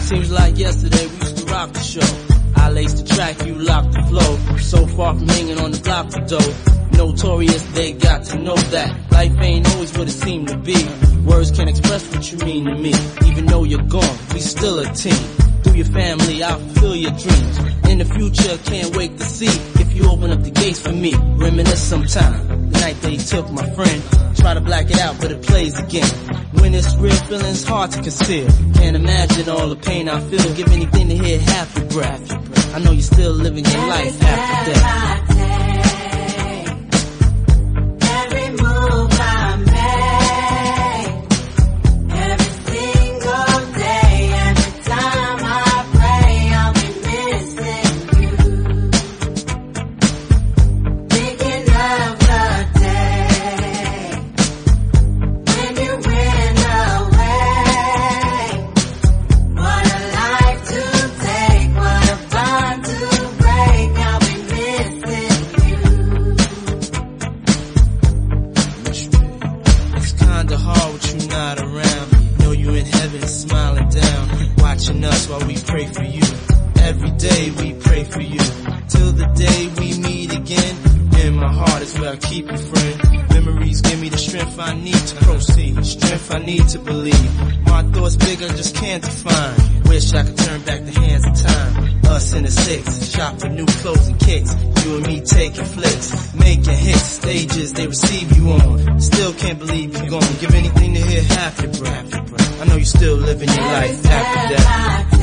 Seems like yesterday we used to rock the show. I laced the track, you locked the flow. So far from hanging on the block for dough. Notorious, they got to know that life ain't always what it seemed to be. Words can't express what you mean to me. Even though you're gone, we still a team. Through your family, I'll fulfill your dreams. In the future, can't wait to see if you open up the gates for me. Reminisce sometime, the night they took my friend. Try to black it out, but it plays again. When it's real, feeling's hard to conceal. Can't imagine all the pain I feel. Give anything to hear half your breath. I know you're still living your life after death. While we pray for you, every day we pray for you, till the day we meet again. In my heart is where I keep you, friend. Memories give me the strength I need to proceed, strength I need to believe. My thoughts big, I just can't define. Wish I could turn back the hands of time. Us in the six, shop for new clothes and kicks. You and me taking flicks, making hits, stages they receive you on. Still can't believe you're gone. Give anything to hear half your breath. I know you're still living your life after death.